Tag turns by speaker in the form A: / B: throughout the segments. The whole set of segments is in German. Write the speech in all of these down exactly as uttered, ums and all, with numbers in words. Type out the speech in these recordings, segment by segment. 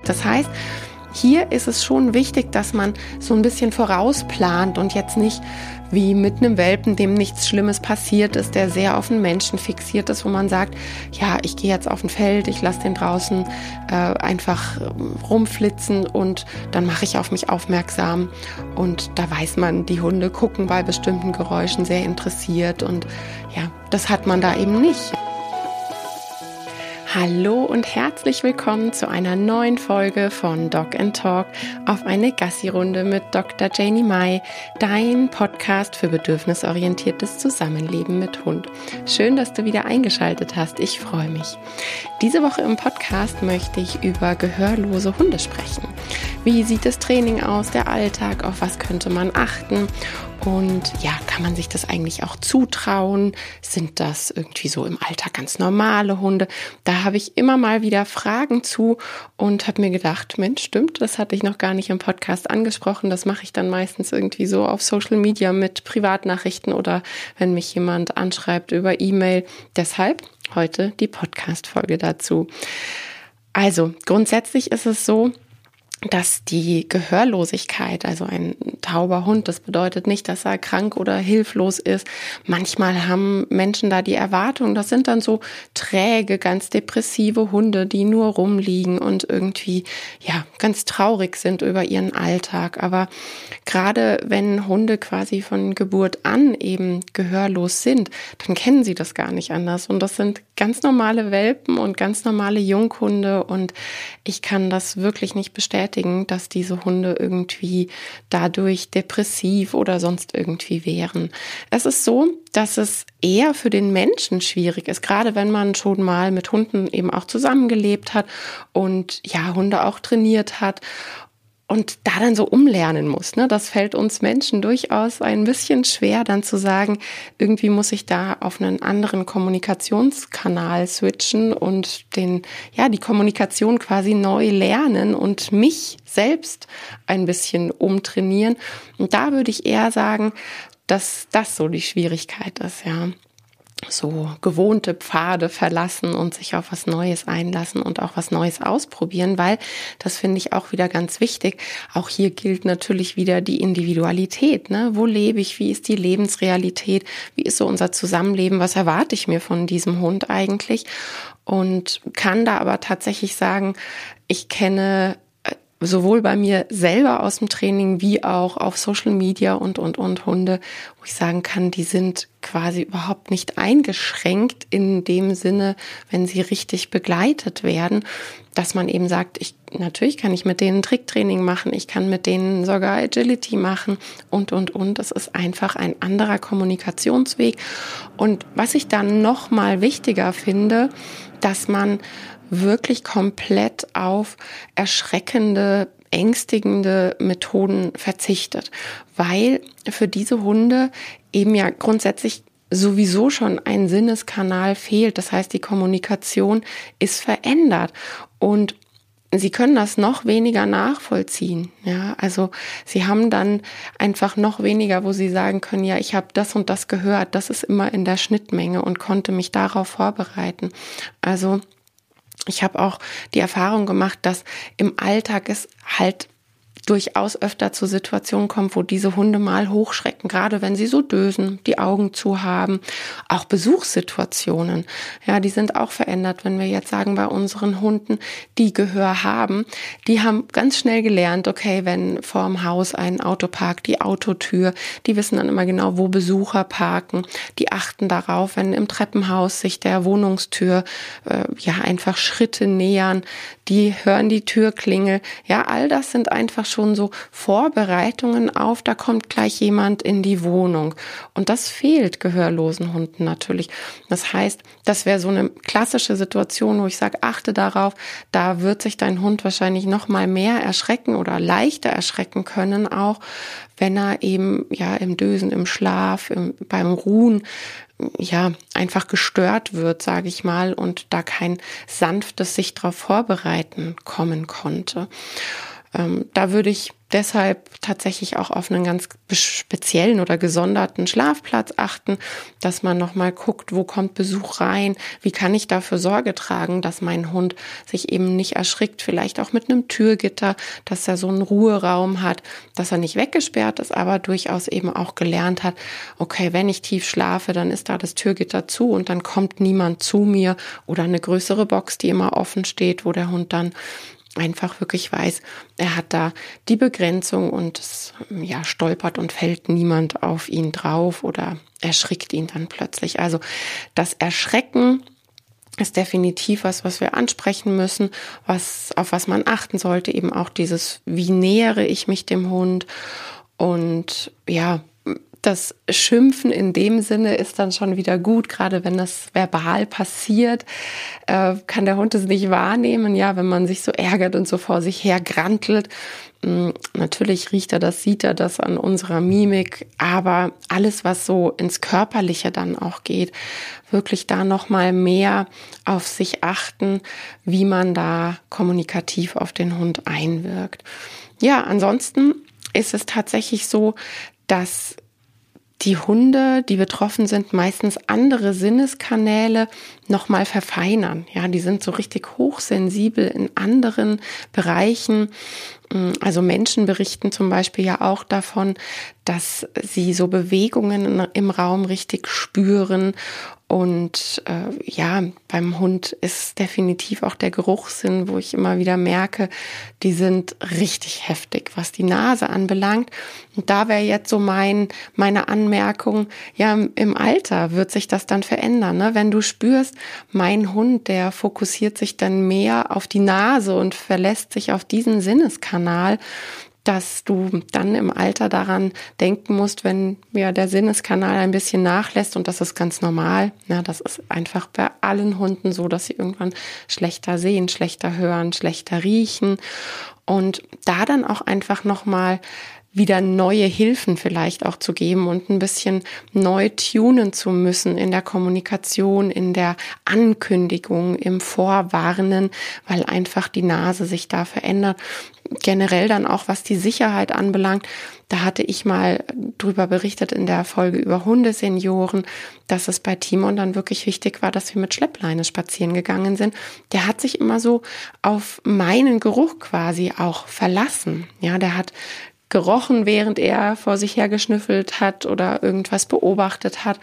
A: Das heißt, hier ist es schon wichtig, dass man so ein bisschen vorausplant und jetzt nicht wie mit einem Welpen, dem nichts Schlimmes passiert ist, der sehr auf den Menschen fixiert ist, wo man sagt, ja, ich gehe jetzt auf ein Feld, ich lasse den draußen äh, einfach rumflitzen und dann mache ich auf mich aufmerksam. Und da weiß man, die Hunde gucken bei bestimmten Geräuschen sehr interessiert und ja, das hat man da eben nicht. Hallo und herzlich willkommen zu einer neuen Folge von Dog and Talk auf eine Gassi-Runde mit Doktor Janie Mai, dein Podcast für bedürfnisorientiertes Zusammenleben mit Hund. Schön, dass du wieder eingeschaltet hast. Ich freue mich. Diese Woche im Podcast möchte ich über gehörlose Hunde sprechen. Wie sieht das Training aus, der Alltag, auf was könnte man achten? Und ja, kann man sich das eigentlich auch zutrauen? Sind das irgendwie so im Alltag ganz normale Hunde? Da habe ich immer mal wieder Fragen zu und habe mir gedacht, Mensch, stimmt, das hatte ich noch gar nicht im Podcast angesprochen. Das mache ich dann meistens irgendwie so auf Social Media mit Privatnachrichten oder wenn mich jemand anschreibt über E-Mail. Deshalb heute die Podcast-Folge dazu. Also grundsätzlich ist es so, dass die Gehörlosigkeit, also ein tauber Hund, das bedeutet nicht, dass er krank oder hilflos ist. Manchmal haben Menschen da die Erwartung, das sind dann so träge, ganz depressive Hunde, die nur rumliegen und irgendwie, ja, ganz traurig sind über ihren Alltag. Aber gerade wenn Hunde quasi von Geburt an eben gehörlos sind, dann kennen sie das gar nicht anders. Und das sind ganz normale Welpen und ganz normale Junghunde und ich kann das wirklich nicht bestätigen, dass diese Hunde irgendwie dadurch depressiv oder sonst irgendwie wären. Es ist so, dass es eher für den Menschen schwierig ist, gerade wenn man schon mal mit Hunden eben auch zusammengelebt hat und ja, Hunde auch trainiert hat. Und da dann so umlernen muss, ne? Das fällt uns Menschen durchaus ein bisschen schwer, dann zu sagen, irgendwie muss ich da auf einen anderen Kommunikationskanal switchen und den, ja, die Kommunikation quasi neu lernen und mich selbst ein bisschen umtrainieren. Und da würde ich eher sagen, dass das so die Schwierigkeit ist, ja. So gewohnte Pfade verlassen und sich auf was Neues einlassen und auch was Neues ausprobieren, weil das finde ich auch wieder ganz wichtig. Auch hier gilt natürlich wieder die Individualität, ne? Wo lebe ich? Wie ist die Lebensrealität? Wie ist so unser Zusammenleben? Was erwarte ich mir von diesem Hund eigentlich? Und kann da aber tatsächlich sagen, ich kenne sowohl bei mir selber aus dem Training wie auch auf Social Media und, und, und Hunde, wo ich sagen kann, die sind quasi überhaupt nicht eingeschränkt in dem Sinne, wenn sie richtig begleitet werden, dass man eben sagt, ich, natürlich kann ich mit denen Tricktraining machen, ich kann mit denen sogar Agility machen und, und, und. Das ist einfach ein anderer Kommunikationsweg. Und was ich dann noch mal wichtiger finde, dass man wirklich komplett auf erschreckende, ängstigende Methoden verzichtet, weil für diese Hunde eben ja grundsätzlich sowieso schon ein Sinneskanal fehlt. Das heißt, die Kommunikation ist verändert und sie können das noch weniger nachvollziehen. Ja, also sie haben dann einfach noch weniger, wo sie sagen können, ja, ich habe das und das gehört, das ist immer in der Schnittmenge und konnte mich darauf vorbereiten. Also ich habe auch die Erfahrung gemacht, dass im Alltag es halt durchaus öfter zu Situationen kommt, wo diese Hunde mal hochschrecken, gerade wenn sie so dösen, die Augen zu haben. Auch Besuchssituationen, ja, die sind auch verändert, wenn wir jetzt sagen, bei unseren Hunden, die Gehör haben, die haben ganz schnell gelernt, okay, wenn vorm Haus ein Auto parkt, die Autotür, die wissen dann immer genau, wo Besucher parken, die achten darauf, wenn im Treppenhaus sich der Wohnungstür äh, ja einfach Schritte nähern, die hören die Türklingel, ja, all das sind einfach schon schon so Vorbereitungen auf, da kommt gleich jemand in die Wohnung. Und das fehlt gehörlosen Hunden natürlich. Das heißt, das wäre so eine klassische Situation, wo ich sage, achte darauf, da wird sich dein Hund wahrscheinlich noch mal mehr erschrecken oder leichter erschrecken können, auch wenn er eben ja im Dösen, im Schlaf, im, beim Ruhen ja einfach gestört wird, sage ich mal, und da kein sanftes sich darauf vorbereiten kommen konnte. Ähm, da würde ich deshalb tatsächlich auch auf einen ganz speziellen oder gesonderten Schlafplatz achten, dass man nochmal guckt, wo kommt Besuch rein, wie kann ich dafür Sorge tragen, dass mein Hund sich eben nicht erschrickt, vielleicht auch mit einem Türgitter, dass er so einen Ruheraum hat, dass er nicht weggesperrt ist, aber durchaus eben auch gelernt hat, okay, wenn ich tief schlafe, dann ist da das Türgitter zu und dann kommt niemand zu mir, oder eine größere Box, die immer offen steht, wo der Hund dann einfach wirklich weiß, er hat da die Begrenzung und es ja, stolpert und fällt niemand auf ihn drauf oder erschrickt ihn dann plötzlich. Also das Erschrecken ist definitiv was, was wir ansprechen müssen, was, auf was man achten sollte, eben auch dieses, wie nähere ich mich dem Hund, und ja, das Schimpfen in dem Sinne ist dann schon wieder gut, gerade wenn das verbal passiert, äh, kann der Hund es nicht wahrnehmen, ja, wenn man sich so ärgert und so vor sich her grantelt. Ähm, natürlich riecht er das, sieht er das an unserer Mimik, aber alles, was so ins Körperliche dann auch geht, wirklich da nochmal mehr auf sich achten, wie man da kommunikativ auf den Hund einwirkt. Ja, ansonsten ist es tatsächlich so, dass die Hunde, die betroffen sind, meistens andere Sinneskanäle nochmal verfeinern. Ja, die sind so richtig hochsensibel in anderen Bereichen. Also Menschen berichten zum Beispiel ja auch davon, dass sie so Bewegungen im Raum richtig spüren. Und äh, ja, beim Hund ist definitiv auch der Geruchssinn, wo ich immer wieder merke, die sind richtig heftig, was die Nase anbelangt. Und da wäre jetzt so mein meine Anmerkung, ja, im Alter wird sich das dann verändern, ne? Wenn du spürst, mein Hund, der fokussiert sich dann mehr auf die Nase und verlässt sich auf diesen Sinneskanal, dass du dann im Alter daran denken musst, wenn ja der Sinneskanal ein bisschen nachlässt, und das ist ganz normal. Ja, das ist einfach bei allen Hunden so, dass sie irgendwann schlechter sehen, schlechter hören, schlechter riechen, und da dann auch einfach nochmal wieder neue Hilfen vielleicht auch zu geben und ein bisschen neu tunen zu müssen in der Kommunikation, in der Ankündigung, im Vorwarnen, weil einfach die Nase sich da verändert. Generell dann auch, was die Sicherheit anbelangt, da hatte ich mal drüber berichtet in der Folge über Hundesenioren, dass es bei Timon dann wirklich wichtig war, dass wir mit Schleppleine spazieren gegangen sind. Der hat sich immer so auf meinen Geruch quasi auch verlassen. Ja, der hat gerochen, während er vor sich her geschnüffelt hat oder irgendwas beobachtet hat.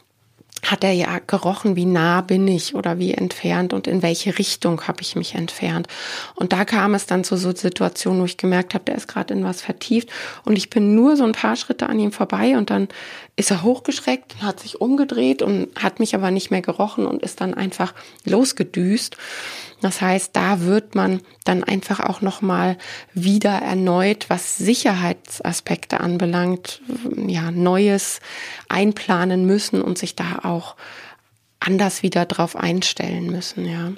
A: Hat er ja gerochen, wie nah bin ich oder wie entfernt und in welche Richtung habe ich mich entfernt. Und da kam es dann zu so Situationen, wo ich gemerkt habe, der ist gerade in was vertieft und ich bin nur so ein paar Schritte an ihm vorbei und dann ist er hochgeschreckt, hat sich umgedreht und hat mich aber nicht mehr gerochen und ist dann einfach losgedüst. Das heißt, da wird man dann einfach auch nochmal wieder erneut, was Sicherheitsaspekte anbelangt, ja, Neues einplanen müssen und sich da auch anders wieder drauf einstellen müssen, ja.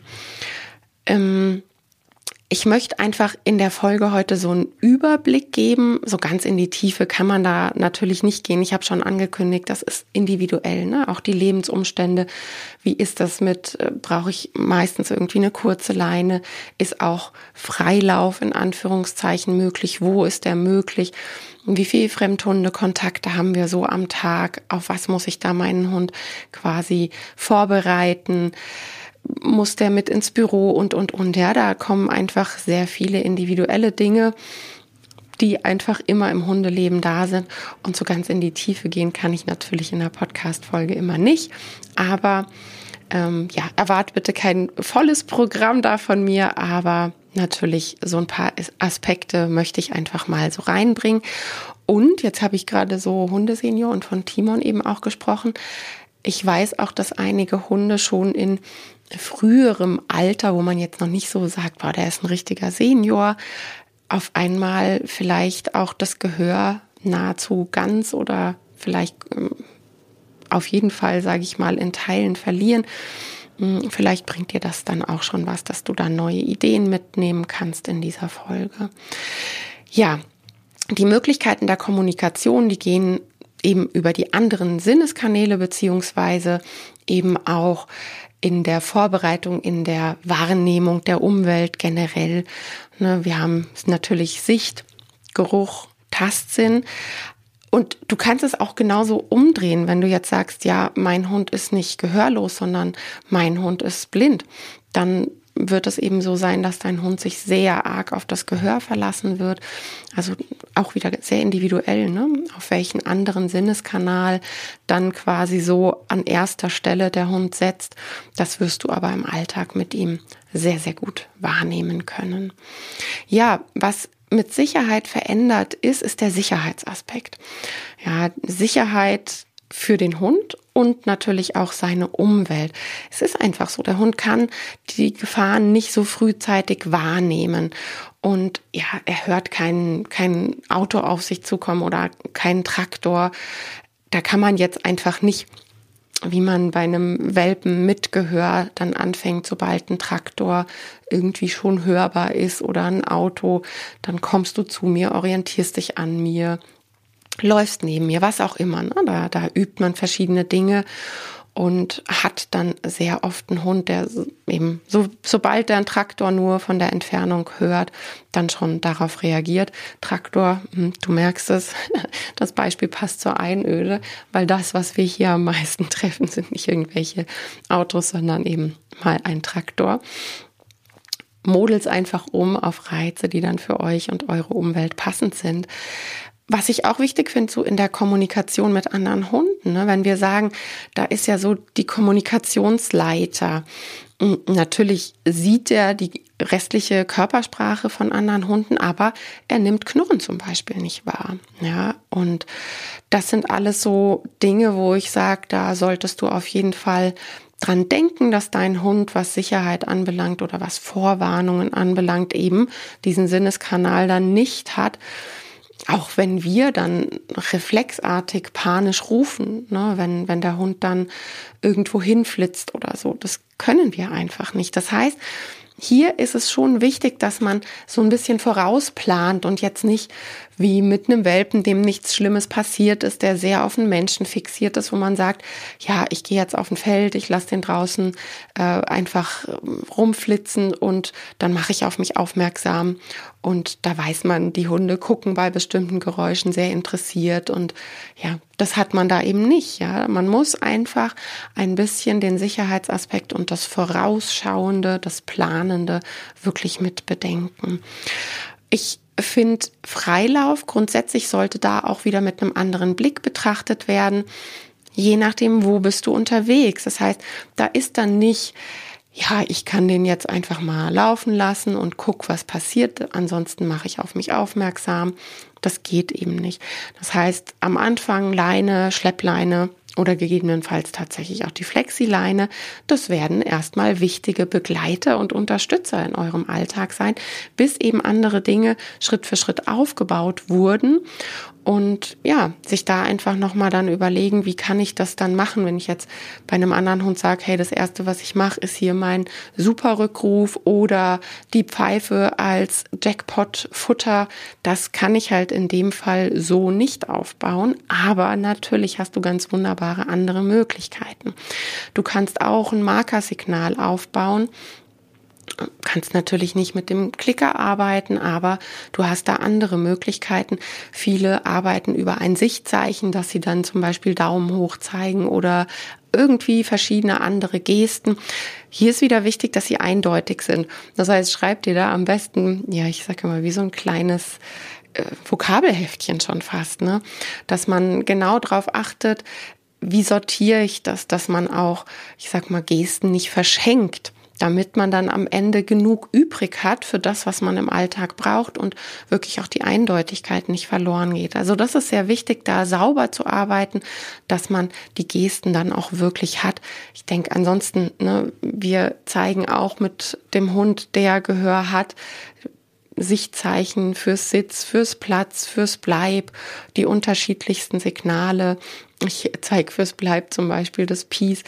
A: Ähm, Ich möchte einfach in der Folge heute so einen Überblick geben. So ganz in die Tiefe kann man da natürlich nicht gehen. Ich habe schon angekündigt, das ist individuell, ne? Auch die Lebensumstände. Wie ist das mit, äh, brauche ich meistens irgendwie eine kurze Leine? Ist auch Freilauf in Anführungszeichen möglich? Wo ist der möglich? Wie viele Fremdhundekontakte haben wir so am Tag? Auf was muss ich da meinen Hund quasi vorbereiten? Muss der mit ins Büro und, und, und. Ja, da kommen einfach sehr viele individuelle Dinge, die einfach immer im Hundeleben da sind. Und so ganz in die Tiefe gehen kann ich natürlich in der Podcast-Folge immer nicht. Aber ähm, ja, erwart bitte kein volles Programm da von mir, aber natürlich so ein paar Aspekte möchte ich einfach mal so reinbringen. Und jetzt habe ich gerade so Hundesenior und von Timon eben auch gesprochen. Ich weiß auch, dass einige Hunde schon in früherem Alter, wo man jetzt noch nicht so sagt, boah, der ist ein richtiger Senior, auf einmal vielleicht auch das Gehör nahezu ganz oder vielleicht auf jeden Fall, sage ich mal, in Teilen verlieren. Vielleicht bringt dir das dann auch schon was, dass du da neue Ideen mitnehmen kannst in dieser Folge. Ja, die Möglichkeiten der Kommunikation, die gehen eben über die anderen Sinneskanäle beziehungsweise eben auch in der Vorbereitung, in der Wahrnehmung der Umwelt generell. Ne, wir haben natürlich Sicht, Geruch, Tastsinn. Und du kannst es auch genauso umdrehen, wenn du jetzt sagst, ja, mein Hund ist nicht gehörlos, sondern mein Hund ist blind. Dann wird es eben so sein, dass dein Hund sich sehr arg auf das Gehör verlassen wird. Also auch wieder sehr individuell, ne? Auf welchen anderen Sinneskanal dann quasi so an erster Stelle der Hund setzt. Das wirst du aber im Alltag mit ihm sehr, sehr gut wahrnehmen können. Ja, was mit Sicherheit verändert ist, ist der Sicherheitsaspekt. Ja, Sicherheit für den Hund und natürlich auch seine Umwelt. Es ist einfach so, der Hund kann die Gefahren nicht so frühzeitig wahrnehmen. Und ja, er hört kein, kein Auto auf sich zukommen oder keinen Traktor. Da kann man jetzt einfach nicht, wie man bei einem Welpen mit Gehör dann anfängt, sobald ein Traktor irgendwie schon hörbar ist oder ein Auto, dann kommst du zu mir, orientierst dich an mir, läufst neben mir, was auch immer. Ne? Da, da übt man verschiedene Dinge und hat dann sehr oft einen Hund, der eben, so, sobald der einen Traktor nur von der Entfernung hört, dann schon darauf reagiert. Traktor, du merkst es, das Beispiel passt zur Einöde, weil das, was wir hier am meisten treffen, sind nicht irgendwelche Autos, sondern eben mal ein Traktor. Modelt's einfach um auf Reize, die dann für euch und eure Umwelt passend sind. Was ich auch wichtig finde, so in der Kommunikation mit anderen Hunden, ne, wenn wir sagen, da ist ja so die Kommunikationsleiter. Natürlich sieht er die restliche Körpersprache von anderen Hunden, aber er nimmt Knurren zum Beispiel nicht wahr. Ja, und das sind alles so Dinge, wo ich sage, da solltest du auf jeden Fall dran denken, dass dein Hund, was Sicherheit anbelangt oder was Vorwarnungen anbelangt, eben diesen Sinneskanal dann nicht hat. Auch wenn wir dann reflexartig panisch rufen, ne, wenn, wenn der Hund dann irgendwo hinflitzt oder so, das können wir einfach nicht. Das heißt, hier ist es schon wichtig, dass man so ein bisschen vorausplant und jetzt nicht wie mit einem Welpen, dem nichts Schlimmes passiert ist, der sehr auf den Menschen fixiert ist, wo man sagt, ja, ich gehe jetzt auf ein Feld, ich lasse den draußen äh, einfach rumflitzen und dann mache ich auf mich aufmerksam. Und da weiß man, die Hunde gucken bei bestimmten Geräuschen sehr interessiert und ja, das hat man da eben nicht. Ja, man muss einfach ein bisschen den Sicherheitsaspekt und das Vorausschauende, das Planende wirklich mit bedenken. Ich finde, Freilauf grundsätzlich sollte da auch wieder mit einem anderen Blick betrachtet werden, je nachdem, wo bist du unterwegs. Das heißt, da ist dann nicht, ja, ich kann den jetzt einfach mal laufen lassen und guck, was passiert. Ansonsten mache ich auf mich aufmerksam. Das geht eben nicht. Das heißt, am Anfang Leine, Schleppleine oder gegebenenfalls tatsächlich auch die Flexileine, das werden erstmal wichtige Begleiter und Unterstützer in eurem Alltag sein, bis eben andere Dinge Schritt für Schritt aufgebaut wurden. Und ja, sich da einfach nochmal dann überlegen, wie kann ich das dann machen, wenn ich jetzt bei einem anderen Hund sage, hey, das Erste, was ich mache, ist hier mein Super-Rückruf oder die Pfeife als Jackpot-Futter. Das kann ich halt in dem Fall so nicht aufbauen, aber natürlich hast du ganz wunderbare andere Möglichkeiten. Du kannst auch ein Markersignal aufbauen. Kannst natürlich nicht mit dem Klicker arbeiten, aber du hast da andere Möglichkeiten. Viele arbeiten über ein Sichtzeichen, dass sie dann zum Beispiel Daumen hoch zeigen oder irgendwie verschiedene andere Gesten. Hier ist wieder wichtig, dass sie eindeutig sind. Das heißt, schreib dir da am besten, ja, ich sage mal, wie so ein kleines äh, Vokabelheftchen schon fast, ne? Dass man genau drauf achtet, wie sortiere ich das, dass man auch, ich sag mal, Gesten nicht verschenkt, damit man dann am Ende genug übrig hat für das, was man im Alltag braucht und wirklich auch die Eindeutigkeit nicht verloren geht. Also das ist sehr wichtig, da sauber zu arbeiten, dass man die Gesten dann auch wirklich hat. Ich denke ansonsten, ne, wir zeigen auch mit dem Hund, der Gehör hat, Sichtzeichen fürs Sitz, fürs Platz, fürs Bleib, die unterschiedlichsten Signale. Ich zeige fürs Bleib zum Beispiel das Peace.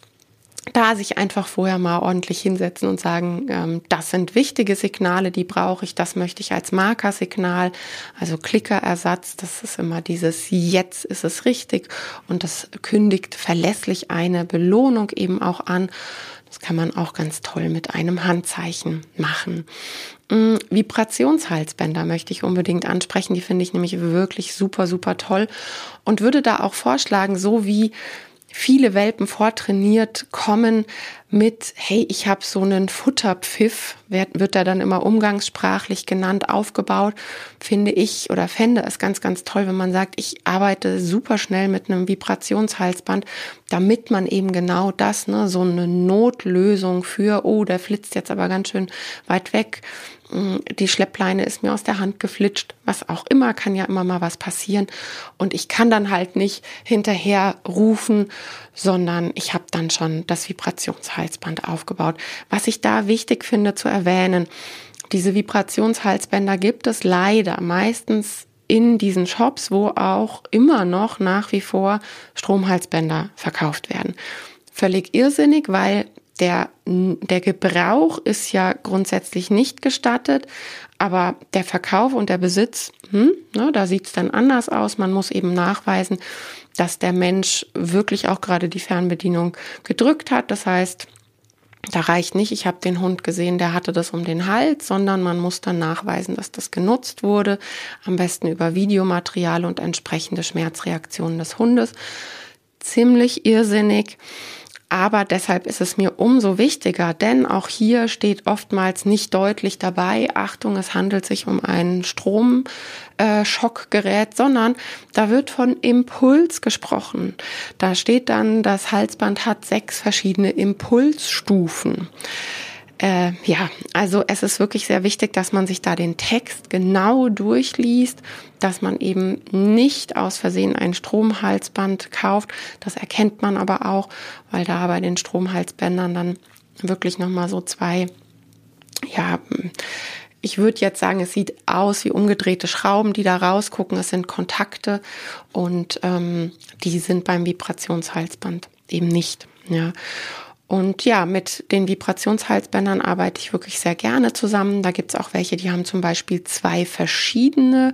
A: Da sich einfach vorher mal ordentlich hinsetzen und sagen, ähm, das sind wichtige Signale, die brauche ich, das möchte ich als Markersignal, also Klickerersatz, das ist immer dieses jetzt ist es richtig und das kündigt verlässlich eine Belohnung eben auch an. Das kann man auch ganz toll mit einem Handzeichen machen. Mm, Vibrationshalsbänder möchte ich unbedingt ansprechen. Die finde ich nämlich wirklich super, super toll und würde da auch vorschlagen, so wie viele Welpen vortrainiert kommen mit, hey, ich habe so einen Futterpfiff, wird, wird da dann immer umgangssprachlich genannt, aufgebaut, finde ich oder fände es ganz, ganz toll, wenn man sagt, ich arbeite super schnell mit einem Vibrationshalsband, damit man eben genau das, ne, so eine Notlösung für, oh, der flitzt jetzt aber ganz schön weit weg, die Schleppleine ist mir aus der Hand geflitscht, was auch immer, kann ja immer mal was passieren und ich kann dann halt nicht hinterher rufen, sondern ich habe dann schon das Vibrationshalsband aufgebaut. Was ich da wichtig finde zu erwähnen, diese Vibrationshalsbänder gibt es leider meistens in diesen Shops, wo auch immer noch nach wie vor Stromhalsbänder verkauft werden. Völlig irrsinnig, weil Der, der Gebrauch ist ja grundsätzlich nicht gestattet, aber der Verkauf und der Besitz, hm, ne, da sieht es dann anders aus. Man muss eben nachweisen, dass der Mensch wirklich auch gerade die Fernbedienung gedrückt hat. Das heißt, da reicht nicht, ich habe den Hund gesehen, der hatte das um den Hals, sondern man muss dann nachweisen, dass das genutzt wurde, am besten über Videomaterial und entsprechende Schmerzreaktionen des Hundes. Ziemlich irrsinnig. Aber deshalb ist es mir umso wichtiger, denn auch hier steht oftmals nicht deutlich dabei, Achtung, es handelt sich um ein Stromschockgerät, sondern da wird von Impuls gesprochen. Da steht dann, das Halsband hat sechs verschiedene Impulsstufen. Äh, ja, also es ist wirklich sehr wichtig, dass man sich da den Text genau durchliest, dass man eben nicht aus Versehen ein Stromhalsband kauft. Das erkennt man aber auch, weil da bei den Stromhalsbändern dann wirklich nochmal so zwei, ja, ich würde jetzt sagen, es sieht aus wie umgedrehte Schrauben, die da rausgucken. Es sind Kontakte und ähm, die sind beim Vibrationshalsband eben nicht, ja. Und ja, mit den Vibrationshalsbändern arbeite ich wirklich sehr gerne zusammen. Da gibt's auch welche, die haben zum Beispiel zwei verschiedene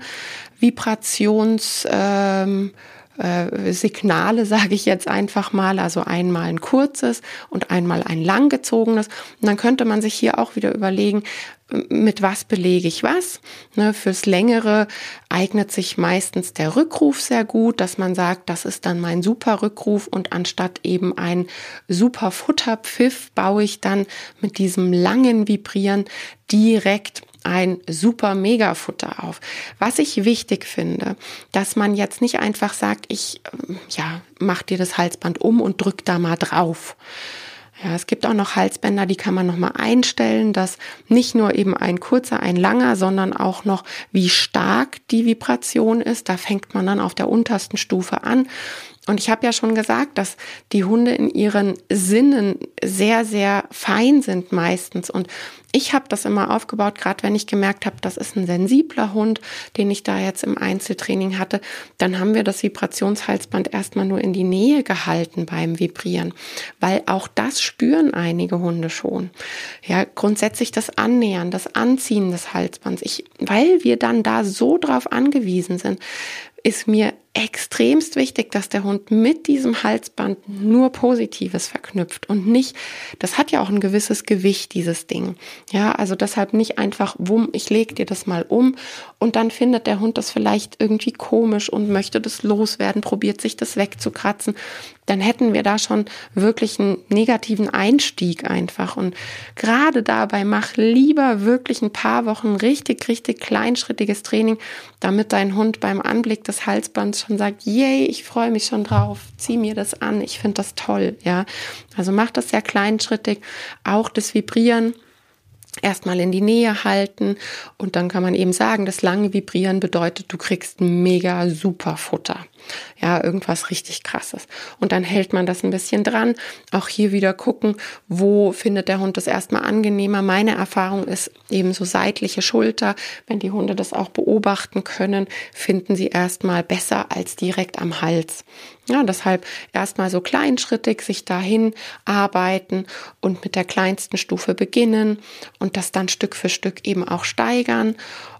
A: Vibrations ähm, äh, Signale, sage ich jetzt einfach mal. Also einmal ein kurzes und einmal ein langgezogenes. Und dann könnte man sich hier auch wieder überlegen, mit was belege ich was? Ne, fürs Längere eignet sich meistens der Rückruf sehr gut, dass man sagt, das ist dann mein super Rückruf und anstatt eben ein super Futterpfiff baue ich dann mit diesem langen Vibrieren direkt ein super Mega-Futter auf. Was ich wichtig finde, dass man jetzt nicht einfach sagt, ich ja, mach dir das Halsband um und drück da mal drauf. Ja, es gibt auch noch Halsbänder, die kann man nochmal einstellen, dass nicht nur eben ein kurzer, ein langer, sondern auch noch, wie stark die Vibration ist. Da fängt man dann auf der untersten Stufe an. Und ich habe ja schon gesagt, dass die Hunde in ihren Sinnen sehr, sehr fein sind meistens. Und ich habe das immer aufgebaut, gerade wenn ich gemerkt habe, das ist ein sensibler Hund, den ich da jetzt im Einzeltraining hatte. Dann haben wir das Vibrationshalsband erstmal nur in die Nähe gehalten beim Vibrieren, weil auch das spüren einige Hunde schon. Ja, grundsätzlich das Annähern, das Anziehen des Halsbands. Ich, weil wir dann da so drauf angewiesen sind, ist mir extremst wichtig, dass der Hund mit diesem Halsband nur Positives verknüpft und nicht, das hat ja auch ein gewisses Gewicht, dieses Ding. Ja, also deshalb nicht einfach, wumm, ich leg dir das mal um und dann findet der Hund das vielleicht irgendwie komisch und möchte das loswerden, probiert sich das wegzukratzen. Dann hätten wir da schon wirklich einen negativen Einstieg einfach. Und gerade dabei mach lieber wirklich ein paar Wochen richtig, richtig kleinschrittiges Training, damit dein Hund beim Anblick des Halsbands schon sagt, yay, ich freue mich schon drauf, zieh mir das an, ich finde das toll, ja. Also mach das sehr kleinschrittig, auch das Vibrieren erstmal in die Nähe halten und dann kann man eben sagen, das lange Vibrieren bedeutet, du kriegst ein mega super Futter. Ja, irgendwas richtig Krasses. Und dann hält man das ein bisschen dran. Auch hier wieder gucken, wo findet der Hund das erstmal angenehmer. Meine Erfahrung ist eben so seitliche Schulter. Wenn die Hunde das auch beobachten können, finden sie erstmal besser als direkt am Hals. Ja, deshalb erstmal so kleinschrittig sich dahin arbeiten und mit der kleinsten Stufe beginnen und das dann Stück für Stück eben auch steigern.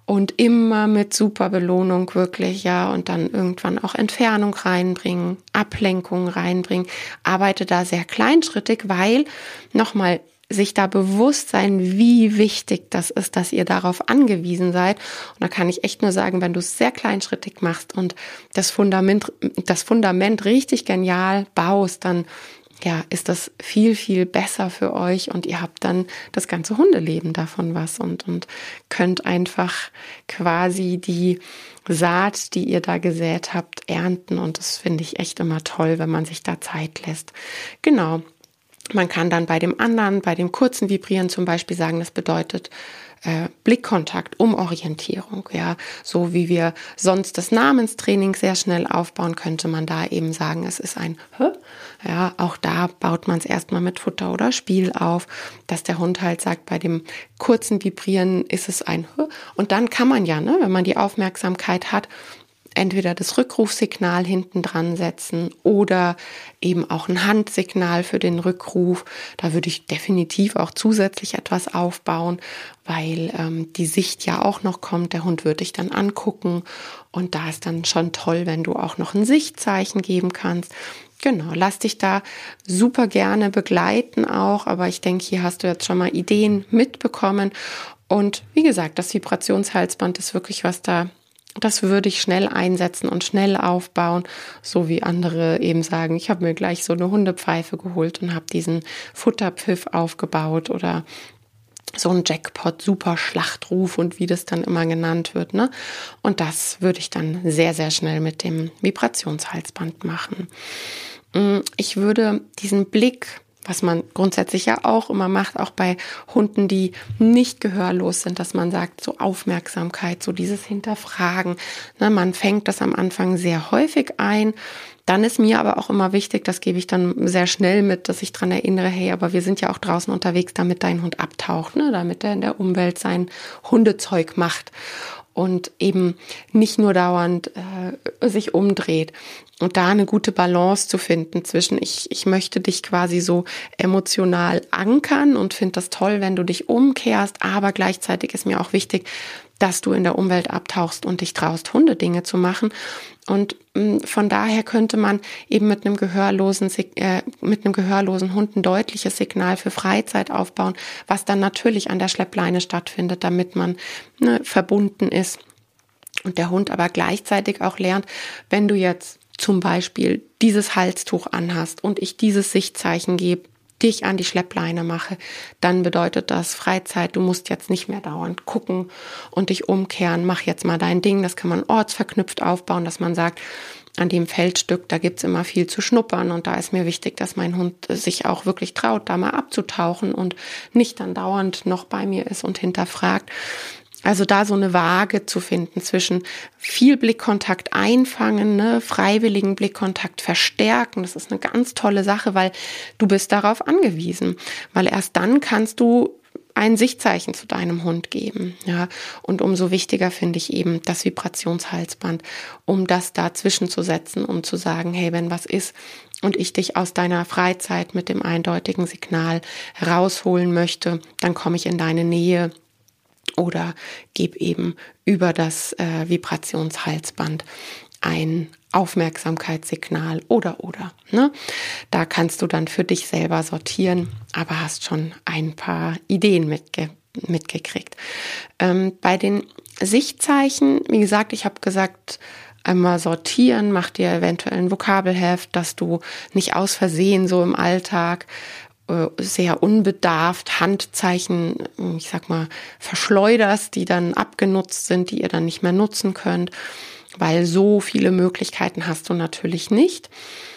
A: und immer mit super Belohnung wirklich, ja, und dann irgendwann auch Entfernung reinbringen, Ablenkung reinbringen. Arbeite da sehr kleinschrittig, weil nochmal sich da bewusst sein, wie wichtig das ist, dass ihr darauf angewiesen seid. Und da kann ich echt nur sagen, wenn du es sehr kleinschrittig machst und das Fundament, das Fundament richtig genial baust, dann ja, ist das viel, viel besser für euch und ihr habt dann das ganze Hundeleben davon was und, und könnt einfach quasi die Saat, die ihr da gesät habt, ernten und das finde ich echt immer toll, wenn man sich da Zeit lässt. Genau. Man kann dann bei dem anderen, bei dem kurzen Vibrieren zum Beispiel sagen, das bedeutet äh, Blickkontakt, Umorientierung. Ja, so wie wir sonst das Namenstraining sehr schnell aufbauen, könnte man da eben sagen, es ist ein Hä? Ja, auch da baut man es erstmal mit Futter oder Spiel auf, dass der Hund halt sagt, bei dem kurzen Vibrieren ist es ein Hä? Und dann kann man ja, ne, wenn man die Aufmerksamkeit hat, entweder das Rückrufsignal hinten dran setzen oder eben auch ein Handsignal für den Rückruf. Da würde ich definitiv auch zusätzlich etwas aufbauen, weil ähm, die Sicht ja auch noch kommt. Der Hund wird dich dann angucken und da ist dann schon toll, wenn du auch noch ein Sichtzeichen geben kannst. Genau, lass dich da super gerne begleiten auch, aber ich denke, hier hast du jetzt schon mal Ideen mitbekommen. Und wie gesagt, das Vibrationshalsband ist wirklich was da. Das würde ich schnell einsetzen und schnell aufbauen, so wie andere eben sagen, ich habe mir gleich so eine Hundepfeife geholt und habe diesen Futterpfiff aufgebaut oder so ein Jackpot, super Schlachtruf und wie das dann immer genannt wird, ne? Und das würde ich dann sehr, sehr schnell mit dem Vibrationshalsband machen. Ich würde diesen Blick, was man grundsätzlich ja auch immer macht, auch bei Hunden, die nicht gehörlos sind, dass man sagt, so Aufmerksamkeit, so dieses Hinterfragen. Ne, man fängt das am Anfang sehr häufig ein. Dann ist mir aber auch immer wichtig, das gebe ich dann sehr schnell mit, dass ich dran erinnere, hey, aber wir sind ja auch draußen unterwegs, damit dein Hund abtaucht, ne, damit er in der Umwelt sein Hundezeug macht und eben nicht nur dauernd äh, sich umdreht. Und da eine gute Balance zu finden zwischen, ich, ich möchte dich quasi so emotional ankern und finde das toll, wenn du dich umkehrst, aber gleichzeitig ist mir auch wichtig, dass du in der Umwelt abtauchst und dich traust, Hundedinge zu machen. Und mh, von daher könnte man eben mit einem gehörlosen, äh, mit einem gehörlosen Hund ein deutliches Signal für Freizeit aufbauen, was dann natürlich an der Schleppleine stattfindet, damit man ne, verbunden ist. Und der Hund aber gleichzeitig auch lernt, wenn du jetzt zum Beispiel dieses Halstuch anhast und ich dieses Sichtzeichen gebe, dich an die Schleppleine mache, dann bedeutet das Freizeit, du musst jetzt nicht mehr dauernd gucken und dich umkehren, mach jetzt mal dein Ding, das kann man ortsverknüpft aufbauen, dass man sagt, an dem Feldstück, da gibt's immer viel zu schnuppern und da ist mir wichtig, dass mein Hund sich auch wirklich traut, da mal abzutauchen und nicht dann dauernd noch bei mir ist und hinterfragt. Also da so eine Waage zu finden zwischen viel Blickkontakt einfangen, ne, freiwilligen Blickkontakt verstärken. Das ist eine ganz tolle Sache, weil du bist darauf angewiesen. Weil erst dann kannst du ein Sichtzeichen zu deinem Hund geben. Ja, und umso wichtiger finde ich eben das Vibrationshalsband, um das dazwischen zu setzen, um zu sagen, hey, wenn was ist und ich dich aus deiner Freizeit mit dem eindeutigen Signal rausholen möchte, dann komme ich in deine Nähe. Oder gib eben über das äh, Vibrationshalsband ein Aufmerksamkeitssignal oder, oder. Ne? Da kannst du dann für dich selber sortieren, aber hast schon ein paar Ideen mitge- mitgekriegt. Ähm, bei den Sichtzeichen, wie gesagt, ich habe gesagt, einmal sortieren, mach dir eventuell ein Vokabelheft, dass du nicht aus Versehen so im Alltag sehr unbedarft Handzeichen, ich sag mal, verschleuderst, die dann abgenutzt sind, die ihr dann nicht mehr nutzen könnt, weil so viele Möglichkeiten hast du natürlich nicht.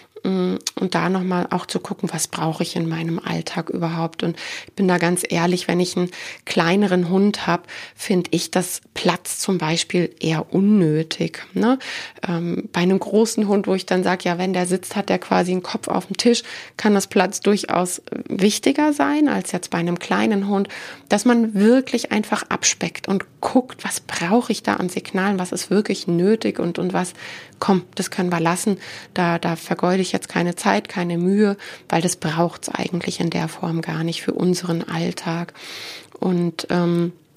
A: Und da nochmal auch zu gucken, was brauche ich in meinem Alltag überhaupt. Und ich bin da ganz ehrlich, wenn ich einen kleineren Hund habe, finde ich das Platz zum Beispiel eher unnötig. Ne? Ähm, bei einem großen Hund, wo ich dann sage, ja, wenn der sitzt, hat der quasi einen Kopf auf dem Tisch, kann das Platz durchaus wichtiger sein als jetzt bei einem kleinen Hund, dass man wirklich einfach abspeckt und guckt, was brauche ich da an Signalen, was ist wirklich nötig und, und was, komm, das können wir lassen, da, da vergeude ich jetzt keine Zeit, keine Mühe, weil das braucht's eigentlich in der Form gar nicht für unseren Alltag. Und ähm,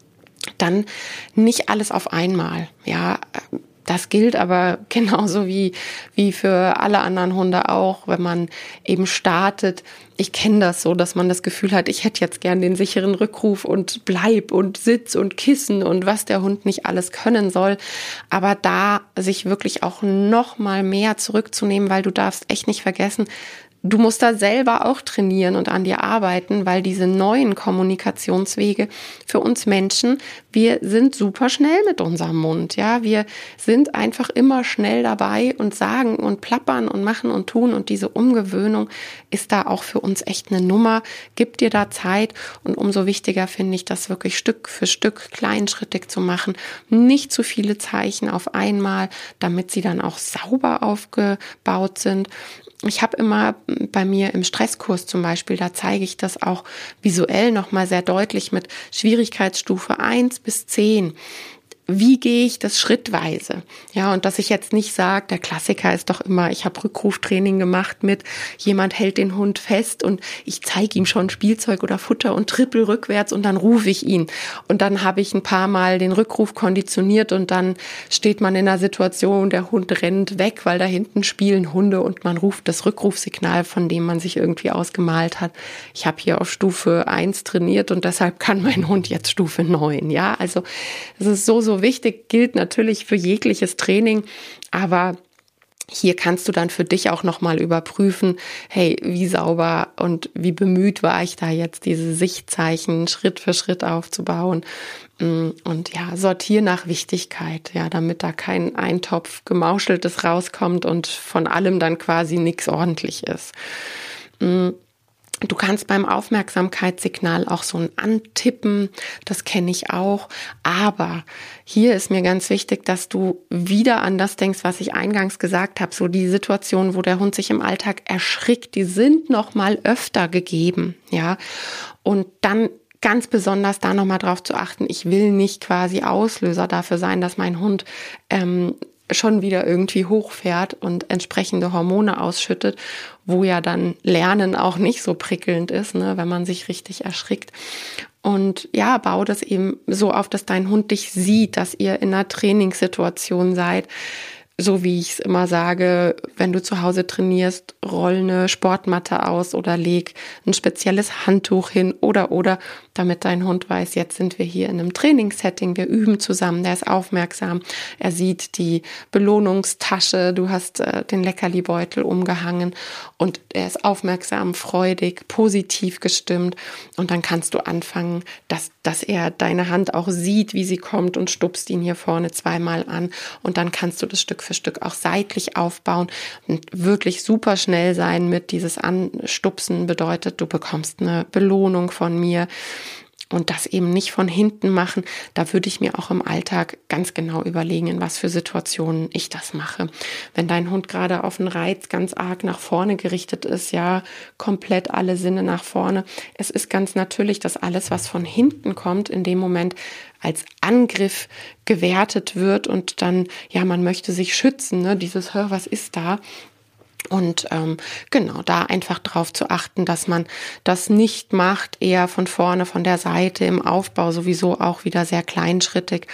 A: dann nicht alles auf einmal, ja. Das gilt aber genauso wie, wie für alle anderen Hunde auch, wenn man eben startet. Ich kenne das so, dass man das Gefühl hat, ich hätte jetzt gern den sicheren Rückruf und Bleib und Sitz und Kissen und was der Hund nicht alles können soll. Aber da sich wirklich auch noch mal mehr zurückzunehmen, weil du darfst echt nicht vergessen, du musst da selber auch trainieren und an dir arbeiten, weil diese neuen Kommunikationswege für uns Menschen, wir sind super schnell mit unserem Mund, ja, wir sind einfach immer schnell dabei und sagen und plappern und machen und tun und diese Umgewöhnung ist da auch für uns echt eine Nummer. Gib dir da Zeit und umso wichtiger finde ich, das wirklich Stück für Stück kleinschrittig zu machen, nicht zu viele Zeichen auf einmal, damit sie dann auch sauber aufgebaut sind. Ich habe immer bei mir im Stresskurs zum Beispiel, da zeige ich das auch visuell nochmal sehr deutlich mit Schwierigkeitsstufe eins bis zehn. Wie gehe ich das schrittweise? Ja, und dass ich jetzt nicht sage, der Klassiker ist doch immer, ich habe Rückruftraining gemacht mit, jemand hält den Hund fest und ich zeige ihm schon Spielzeug oder Futter und trippel rückwärts und dann rufe ich ihn. Und dann habe ich ein paar Mal den Rückruf konditioniert und dann steht man in einer Situation, der Hund rennt weg, weil da hinten spielen Hunde und man ruft das Rückrufsignal, von dem man sich irgendwie ausgemalt hat. Ich habe hier auf Stufe eins trainiert und deshalb kann mein Hund jetzt Stufe neun. Ja, also es ist so, so wichtig, gilt natürlich für jegliches Training, aber hier kannst du dann für dich auch nochmal überprüfen, hey, wie sauber und wie bemüht war ich da jetzt, diese Sichtzeichen Schritt für Schritt aufzubauen. Und ja, sortier nach Wichtigkeit, ja, damit da kein Eintopf Gemauscheltes rauskommt und von allem dann quasi nichts ordentlich ist. Du kannst beim Aufmerksamkeitssignal auch so ein Antippen, das kenne ich auch, aber hier ist mir ganz wichtig, dass du wieder an das denkst, was ich eingangs gesagt habe, so die Situation, wo der Hund sich im Alltag erschrickt, die sind noch mal öfter gegeben, ja, und dann ganz besonders da nochmal drauf zu achten, ich will nicht quasi Auslöser dafür sein, dass mein Hund ähm, schon wieder irgendwie hochfährt und entsprechende Hormone ausschüttet, wo ja dann Lernen auch nicht so prickelnd ist, ne, wenn man sich richtig erschrickt. Und ja, bau das eben so auf, dass dein Hund dich sieht, dass ihr in einer Trainingssituation seid. So wie ich es immer sage, wenn du zu Hause trainierst, roll eine Sportmatte aus oder leg ein spezielles Handtuch hin oder, oder, damit dein Hund weiß, jetzt sind wir hier in einem Trainingssetting, wir üben zusammen, der ist aufmerksam, er sieht die Belohnungstasche, du hast äh, den Leckerlibeutel umgehangen und er ist aufmerksam, freudig, positiv gestimmt und dann kannst du anfangen, dass, dass er deine Hand auch sieht, wie sie kommt und stupst ihn hier vorne zweimal an und dann kannst du das Stück für Stück auch seitlich aufbauen und wirklich super schnell sein mit dieses Anstupsen bedeutet, du bekommst eine Belohnung von mir und das eben nicht von hinten machen. Da würde ich mir auch im Alltag ganz genau überlegen, in was für Situationen ich das mache. Wenn dein Hund gerade auf einen Reiz ganz arg nach vorne gerichtet ist, ja, komplett alle Sinne nach vorne. Es ist ganz natürlich, dass alles, was von hinten kommt, in dem Moment als Angriff gewertet wird und dann, ja, man möchte sich schützen, ne? Dieses, hör, was ist da? Und ähm, genau, da einfach drauf zu achten, dass man das nicht macht, eher von vorne, von der Seite, im Aufbau sowieso auch wieder sehr kleinschrittig.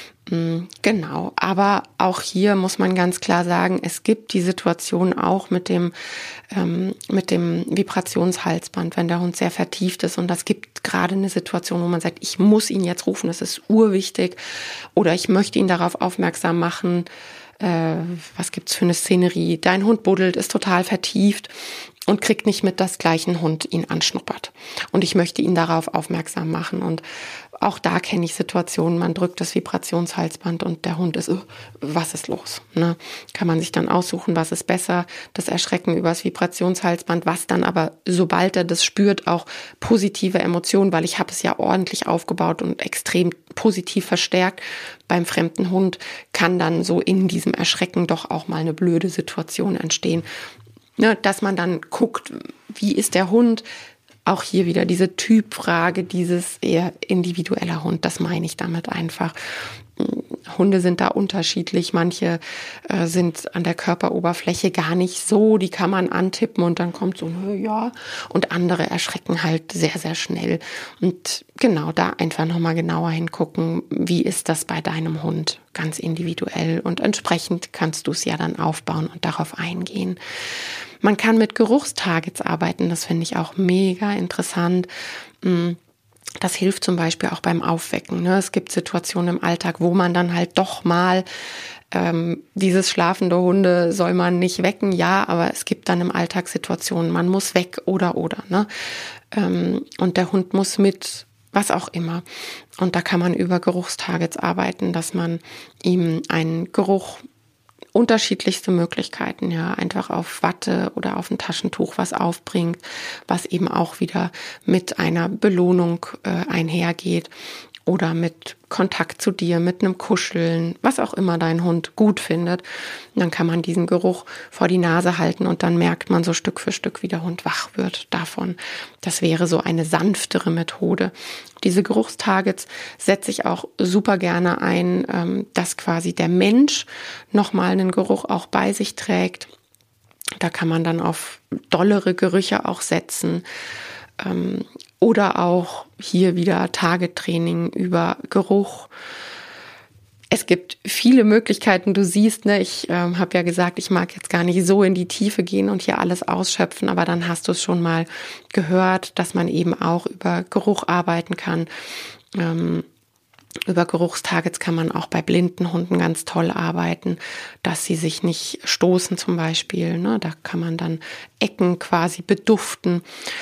A: Genau, aber auch hier muss man ganz klar sagen, es gibt die Situation auch mit dem ähm, mit dem Vibrationshalsband, wenn der Hund sehr vertieft ist und das gibt gerade eine Situation, wo man sagt, ich muss ihn jetzt rufen, das ist urwichtig oder ich möchte ihn darauf aufmerksam machen, äh, was gibt's für eine Szenerie, dein Hund buddelt, ist total vertieft und kriegt nicht mit, dass gleich ein Hund ihn anschnuppert. Und ich möchte ihn darauf aufmerksam machen. Und auch da kenne ich Situationen, man drückt das Vibrationshalsband und der Hund ist, oh, was ist los? Ne? Kann man sich dann aussuchen, was ist besser, das Erschrecken über das Vibrationshalsband, was dann aber, sobald er das spürt, auch positive Emotionen, weil ich habe es ja ordentlich aufgebaut und extrem positiv verstärkt. Beim fremden Hund kann dann so in diesem Erschrecken doch auch mal eine blöde Situation entstehen. Ne, dass man dann guckt, wie ist der Hund, auch hier wieder diese Typfrage, dieses eher individueller Hund, das meine ich damit einfach. Hunde sind da unterschiedlich. Manche äh, sind an der Körperoberfläche gar nicht so, die kann man antippen und dann kommt so ein Ja. Und andere erschrecken halt sehr, sehr schnell. Und genau da einfach nochmal genauer hingucken, wie ist das bei deinem Hund, ganz individuell. Und entsprechend kannst du es ja dann aufbauen und darauf eingehen. Man kann mit Geruchstargets arbeiten, das finde ich auch mega interessant. Das hilft zum Beispiel auch beim Aufwecken. Ne? Es gibt Situationen im Alltag, wo man dann halt doch mal ähm, dieses schlafende Hunde soll man nicht wecken, ja, aber es gibt dann im Alltag Situationen, man muss weg oder oder. Ne? Ähm, und der Hund muss mit, was auch immer. Und da kann man über Geruchstargets arbeiten, dass man ihm einen Geruch, unterschiedlichste Möglichkeiten, ja, einfach auf Watte oder auf ein Taschentuch was aufbringt, was eben auch wieder mit einer Belohnung äh, einhergeht oder mit Kontakt zu dir, mit einem Kuscheln, was auch immer dein Hund gut findet. Und dann kann man diesen Geruch vor die Nase halten und dann merkt man so Stück für Stück, wie der Hund wach wird davon. Das wäre so eine sanftere Methode. Diese Geruchstargets setze ich auch super gerne ein, dass quasi der Mensch nochmal einen Geruch auch bei sich trägt. Da kann man dann auf dollere Gerüche auch setzen. Oder auch hier wieder Target-Training über Geruch. Es gibt viele Möglichkeiten. Du siehst, ne, ich ähm, habe ja gesagt, ich mag jetzt gar nicht so in die Tiefe gehen und hier alles ausschöpfen, aber dann hast du es schon mal gehört, dass man eben auch über Geruch arbeiten kann. Ähm, Über Geruchstargets kann man auch bei blinden Hunden ganz toll arbeiten, dass sie sich nicht stoßen zum Beispiel. Ne? Da kann man dann Ecken quasi beduften.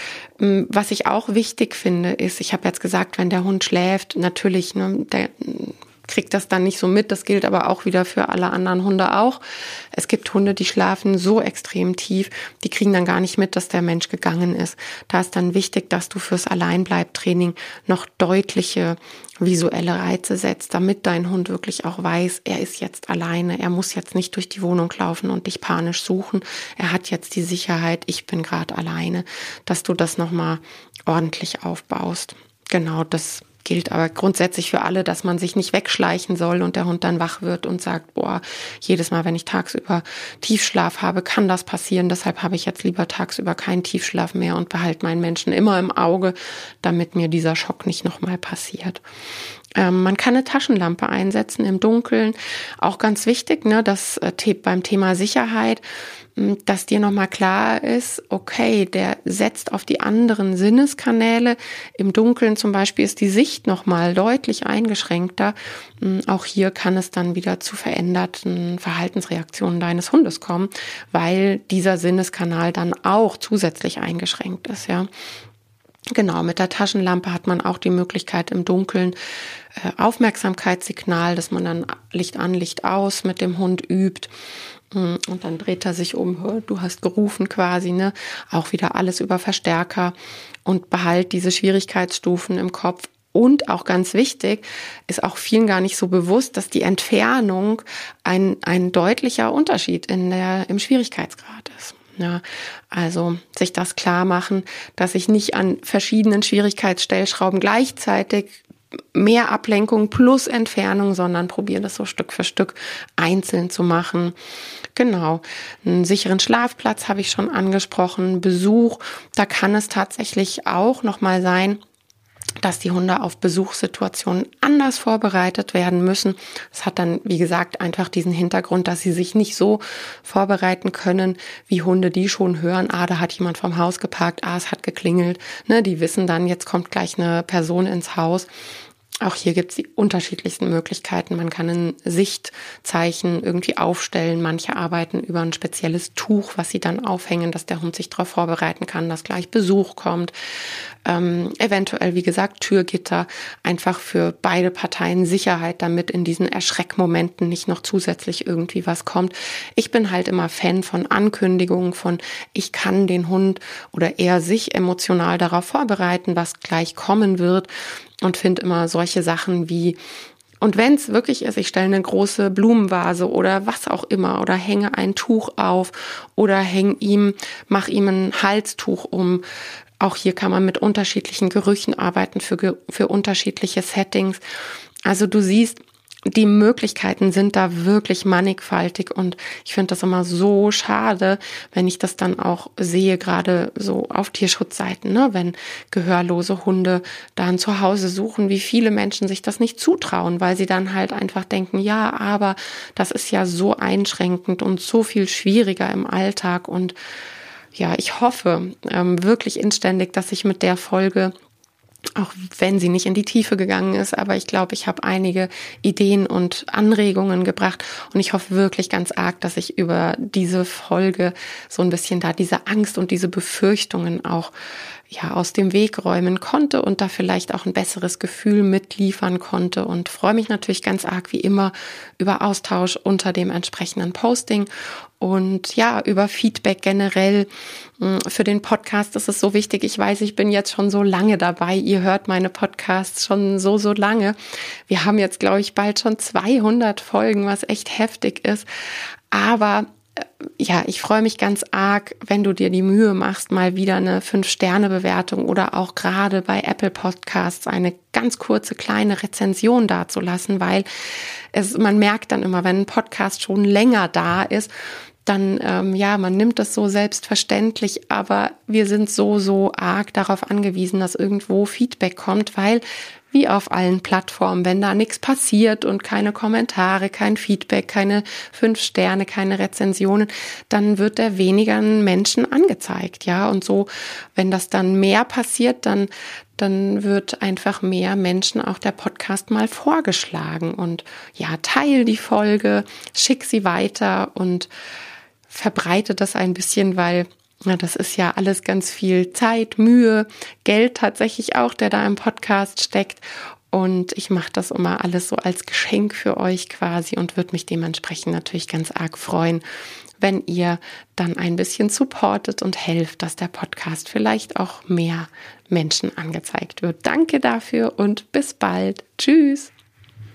A: Was ich auch wichtig finde, ist, ich habe jetzt gesagt, wenn der Hund schläft, natürlich, ne, der kriegt das dann nicht so mit. Das gilt aber auch wieder für alle anderen Hunde auch. Es gibt Hunde, die schlafen so extrem tief, die kriegen dann gar nicht mit, dass der Mensch gegangen ist. Da ist dann wichtig, dass du fürs Alleinbleibtraining noch deutliche visuelle Reize setzt, damit dein Hund wirklich auch weiß, er ist jetzt alleine, er muss jetzt nicht durch die Wohnung laufen und dich panisch suchen. Er hat jetzt die Sicherheit, ich bin gerade alleine, dass du das nochmal ordentlich aufbaust. Genau, das gilt aber grundsätzlich für alle, dass man sich nicht wegschleichen soll und der Hund dann wach wird und sagt, boah, jedes Mal, wenn ich tagsüber Tiefschlaf habe, kann das passieren. Deshalb habe ich jetzt lieber tagsüber keinen Tiefschlaf mehr und behalte meinen Menschen immer im Auge, damit mir dieser Schock nicht nochmal passiert. Ähm, man kann eine Taschenlampe einsetzen im Dunkeln. Auch ganz wichtig, ne, das äh, beim Thema Sicherheit, dass dir nochmal klar ist, okay, der setzt auf die anderen Sinneskanäle. Im Dunkeln zum Beispiel ist die Sicht nochmal deutlich eingeschränkter. Auch hier kann es dann wieder zu veränderten Verhaltensreaktionen deines Hundes kommen, weil dieser Sinneskanal dann auch zusätzlich eingeschränkt ist, ja. Genau, mit der Taschenlampe hat man auch die Möglichkeit im Dunkeln äh, Aufmerksamkeitssignal, dass man dann Licht an, Licht aus mit dem Hund übt. Und dann dreht er sich um, du hast gerufen quasi, ne? Auch wieder alles über Verstärker und behalt diese Schwierigkeitsstufen im Kopf. Und auch ganz wichtig, ist auch vielen gar nicht so bewusst, dass die Entfernung ein, ein deutlicher Unterschied in der, im Schwierigkeitsgrad ist. Ja, also sich das klar machen, dass ich nicht an verschiedenen Schwierigkeitsstellschrauben gleichzeitig mehr Ablenkung plus Entfernung, sondern probiere das so Stück für Stück einzeln zu machen. Genau, einen sicheren Schlafplatz habe ich schon angesprochen, Besuch, da kann es tatsächlich auch nochmal sein, dass die Hunde auf Besuchssituationen anders vorbereitet werden müssen. Das hat dann, wie gesagt, einfach diesen Hintergrund, dass sie sich nicht so vorbereiten können, wie Hunde, die schon hören, ah, da hat jemand vom Haus geparkt, ah, es hat geklingelt. Ne, die wissen dann, jetzt kommt gleich eine Person ins Haus. Auch hier gibt es die unterschiedlichsten Möglichkeiten. Man kann ein Sichtzeichen irgendwie aufstellen. Manche arbeiten über ein spezielles Tuch, was sie dann aufhängen, dass der Hund sich darauf vorbereiten kann, dass gleich Besuch kommt. Ähm, eventuell, wie gesagt, Türgitter, einfach für beide Parteien Sicherheit, damit in diesen Erschreckmomenten nicht noch zusätzlich irgendwie was kommt. Ich bin halt immer Fan von Ankündigungen, von ich kann den Hund oder er sich emotional darauf vorbereiten, was gleich kommen wird. Und finde immer solche Sachen wie, und wenn es wirklich ist, ich stelle eine große Blumenvase oder was auch immer oder hänge ein Tuch auf oder häng ihm, mach ihm ein Halstuch um. Auch hier kann man mit unterschiedlichen Gerüchen arbeiten für, für unterschiedliche Settings. Also du siehst, die Möglichkeiten sind da wirklich mannigfaltig und ich finde das immer so schade, wenn ich das dann auch sehe, gerade so auf Tierschutzseiten, ne? Wenn gehörlose Hunde da ein Zuhause suchen, wie viele Menschen sich das nicht zutrauen, weil sie dann halt einfach denken, ja, aber das ist ja so einschränkend und so viel schwieriger im Alltag und ja, ich hoffe ähm, wirklich inständig, dass ich mit der Folge, auch wenn sie nicht in die Tiefe gegangen ist, aber ich glaube, ich habe einige Ideen und Anregungen gebracht und ich hoffe wirklich ganz arg, dass ich über diese Folge so ein bisschen da diese Angst und diese Befürchtungen auch ja aus dem Weg räumen konnte und da vielleicht auch ein besseres Gefühl mitliefern konnte und freue mich natürlich ganz arg wie immer über Austausch unter dem entsprechenden Posting und ja, über Feedback generell. Für den Podcast ist es so wichtig. Ich weiß, ich bin jetzt schon so lange dabei. Ihr hört meine Podcasts schon so, so lange. Wir haben jetzt, glaube ich, bald schon zweihundert Folgen, was echt heftig ist. Aber ja, ich freue mich ganz arg, wenn du dir die Mühe machst, mal wieder eine fünf Sterne Bewertung oder auch gerade bei Apple Podcasts eine ganz kurze kleine Rezension dazulassen, weil es, man merkt dann immer, wenn ein Podcast schon länger da ist, dann, ähm, ja, man nimmt das so selbstverständlich, aber wir sind so, so arg darauf angewiesen, dass irgendwo Feedback kommt, weil wie auf allen Plattformen, wenn da nichts passiert und keine Kommentare, kein Feedback, keine fünf Sterne, keine Rezensionen, dann wird der weniger Menschen angezeigt, ja, und so, wenn das dann mehr passiert, dann dann wird einfach mehr Menschen auch der Podcast mal vorgeschlagen und ja, teil die Folge, schick sie weiter und verbreite das ein bisschen, weil ja, das ist ja alles ganz viel Zeit, Mühe, Geld tatsächlich auch, der da im Podcast steckt. Und ich mache das immer alles so als Geschenk für euch quasi und würde mich dementsprechend natürlich ganz arg freuen, wenn ihr dann ein bisschen supportet und helft, dass der Podcast vielleicht auch mehr Menschen angezeigt wird. Danke dafür und bis bald. Tschüss.